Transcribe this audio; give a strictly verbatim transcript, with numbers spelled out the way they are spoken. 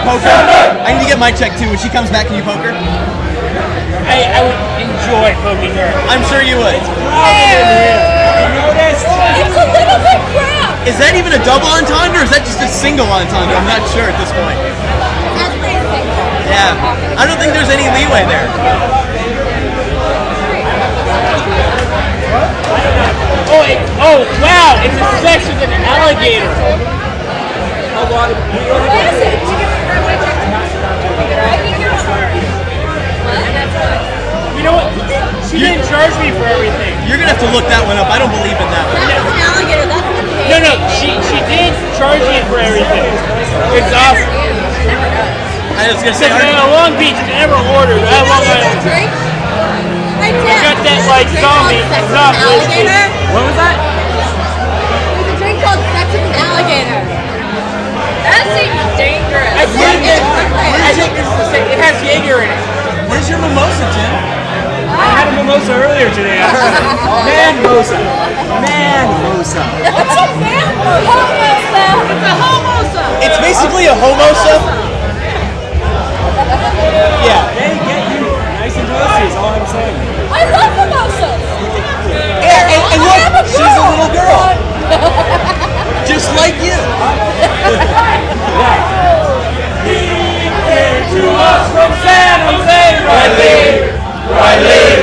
you poke her? I need to get my check too. When she comes back, can you poke her? I, I would enjoy poking her. I'm sure you would. You noticed? It's a little bit crap. Is that even a double entendre or is that just a single entendre? I'm not sure at this point. That's pretty simple. Yeah. I don't think there's any leeway there. Oh, it, oh wow! It's a sex with an alligator. What is it? You know what? She didn't charge me for everything. You're gonna have to look that one up. I don't believe in that one. That's an alligator. That's an pig. No, no, she she did charge me for everything. It's awesome. I was gonna say. Because uh, Long Beach never ordered. Did I you know Long there's a Island. drink? I did. I got that like There's a drink zombie, called Sex with not an whiskey. alligator. What was that? There's a drink called Sex with an alligator. That seems dangerous. I think it, I think it's the same. It has Jaeger in it. Where's your mimosa, Tim? I had a mimosa earlier today. I heard. Man mimosa. Man mimosa. What's a man homosa? It's a homosa. It's basically a homosa. Yeah. They get you nice and toasty is all I'm saying. I love mimosas. Yeah, and, and look, I'm a she's a girl. little girl. Just like you. To us from San Jose, Riley, Riley.